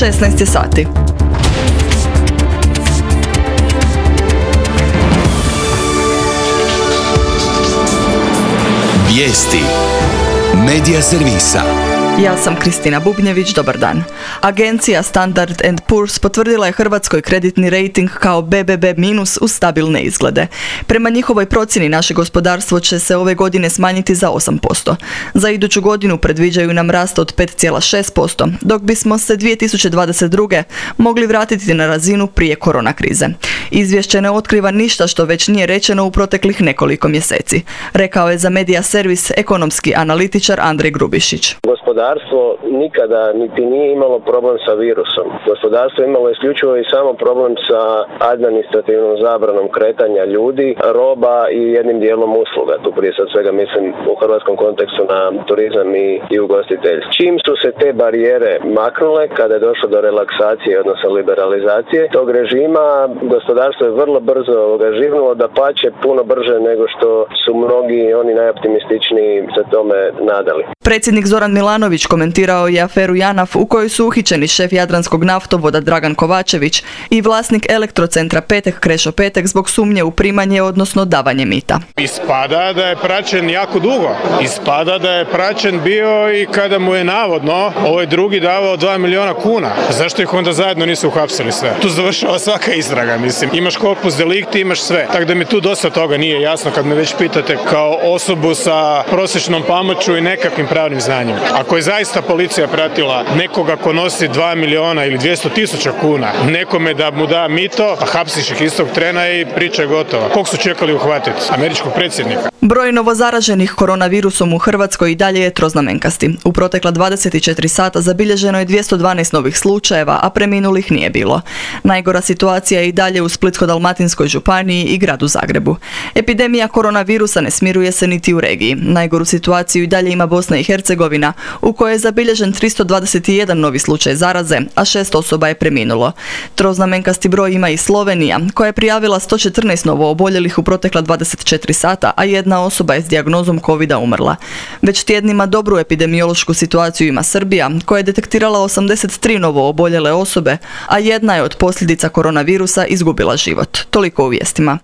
16 je sati. Vijesti Medija servisa. Ja sam Kristina Bubnjević, dobar dan. Agencija Standard & Poor's potvrdila je Hrvatskoj kreditni rejting kao BBB- uz stabilne izglede. Prema njihovoj procjeni naše gospodarstvo će se ove godine smanjiti za 8%. Za iduću godinu predviđaju nam rast od 5,6%, dok bismo se 2022. mogli vratiti na razinu prije korona krize. Izvješće ne otkriva ništa što već nije rečeno u proteklih nekoliko mjeseci, rekao je za Medija servis ekonomski analitičar Andrej Grubišić. Gospodarstvo nikada niti nije imalo problem sa virusom. Gospodarstvo je imalo isključivo i samo problem sa administrativnom zabranom kretanja ljudi, roba i jednim dijelom usluga. Tu prije sad svega mislim u hrvatskom kontekstu na turizam i ugostiteljstvo. Čim su se te barijere maknule, kada je došlo do relaksacije, odnosno liberalizacije tog režima, gospodarstvo je vrlo brzo živnulo, dapače puno brže nego što su mnogi oni najoptimističniji se tome nadali. Predsjednik Zoran Milanović komentirao je aferu JANAF u kojoj su uhićeni šef Jadranskog naftovoda Dragan Kovačević i vlasnik elektrocentra Petek Krešo Petek zbog sumnje u primanje, odnosno davanje mita. Ispada da je praćen jako dugo. Ispada da je praćen bio i kada mu je navodno ovaj drugi davao 2 miliona kuna. Zašto ih onda zajedno nisu uhapsili sve? Tu završava svaka istraga, mislim. Imaš corpus delicti, imaš sve. Tako da mi tu dosta toga nije jasno kad me već pitate kao osobu sa prosječnom pameću i nekakvim pravnim znanjem. Ako je zaista policija pratila nekoga ko nosi 2 miliona ili 200.000 kuna, nekome da mu da mito, a hapsiš ih istog trena i priča je gotova. Kog su čekali uhvatiti? Američkog predsjednika. Broj novozaraženih koronavirusom u Hrvatskoj i dalje je troznamenkasti. U protekla 24 sata zabilježeno je 212 novih slučajeva, a preminulih nije bilo. Najgora situacija je i dalje u Splitsko-dalmatinskoj županiji i gradu Zagrebu. Epidemija koronavirusa ne smiruje se niti u regiji. Najgoru situaciju i dalje ima Bosna i Hercegovina, u kojoj je zabilježen 321 novi slučaj zaraze, a 6 osoba je preminulo. Troznamenkasti broj ima i Slovenija, koja je prijavila 114 novooboljelih u protekla 24 sata, a jedna osoba je s dijagnozom covida umrla. Već tjednima dobru epidemiološku situaciju ima Srbija, koja je detektirala 83 novooboljele osobe, a jedna je od posljedica koronavirusa izgubila život. Toliko u vijestima.